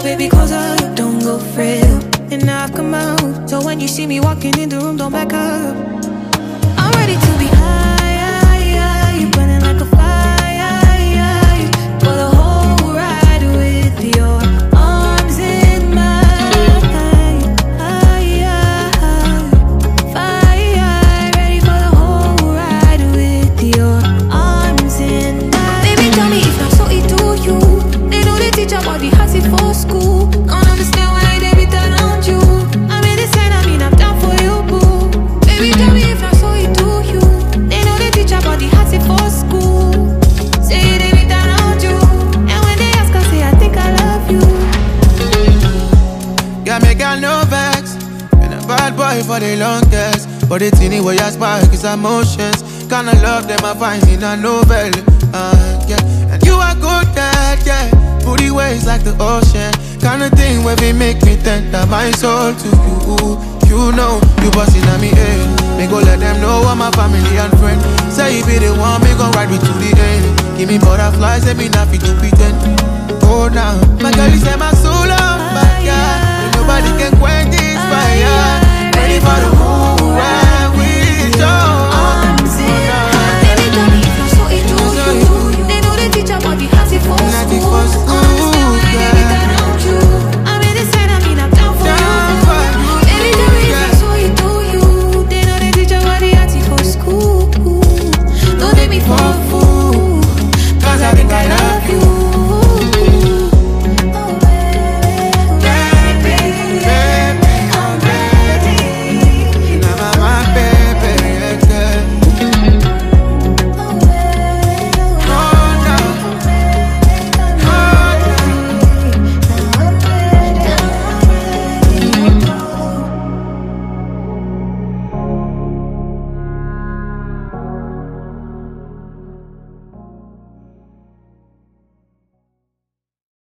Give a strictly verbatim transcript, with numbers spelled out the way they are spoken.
baby, close up, don't go frail. And I come out, so when you see me walking in the room, don't back up. I'm ready to be high, you're burning like a fire, for the whole ride with your arms in mine. Fire, ready for the whole ride with your arms in mine. Baby, tell me if not so it do you. They know they teach about the hustle for school. Don't understand why they be down on you. I'm in the sand, I mean I'm down for you, boo. Baby, tell me if not so it do you. They know they teach about the hustle for school. Say they be down on you. And when they ask, I say I think I love you. Got me got no vex. And a bad boy for the longest. But the thing where you spark is emotions. Kinda love them I find in a novel. Uh, yeah. And you are good at, yeah. Booty waves like the ocean. Kinda thing where we make me tender my soul to you. You know, you bustin' at me head. Me go let them know I'm my family and friend. Say if you the one, me gon' ride with to the end. Give me butterflies, let me not be to pretend. Oh now, my girl is my soul on fire. Nobody can quench this fire. Ready for the